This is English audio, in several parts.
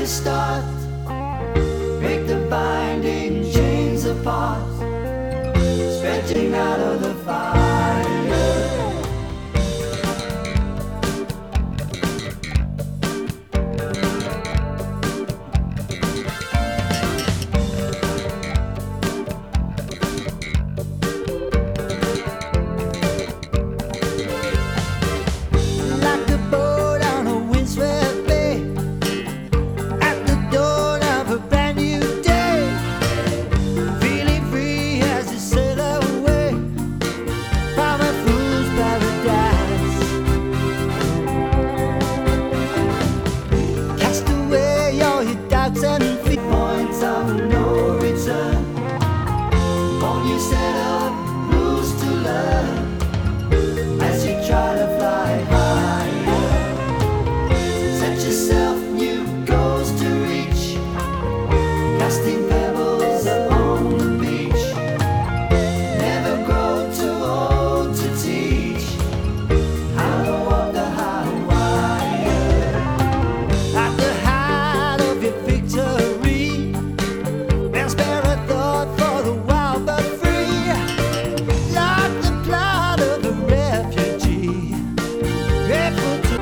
to start. Break the binding chains apart, stretching out of the fire. Like a boat on a windswept bay, at the dawn of a brand new day, feeling free as you sail away from a fool's paradise. Cast away all your doubts and fears, points of no return. Won't you set up rules to learn as you try to fly higher? Set yourself new goals to reach, casting pebbles on the beach. Never grow too old to teach how to walk the high wire. At the height of your victory, and spare a thought for the wild but free. Like the plight of the refugee, grateful to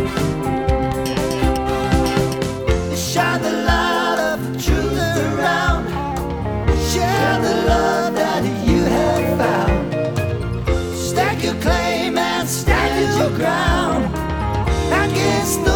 shine the light of truth around. Share the love that you have found. Stack your claim and stand your ground against the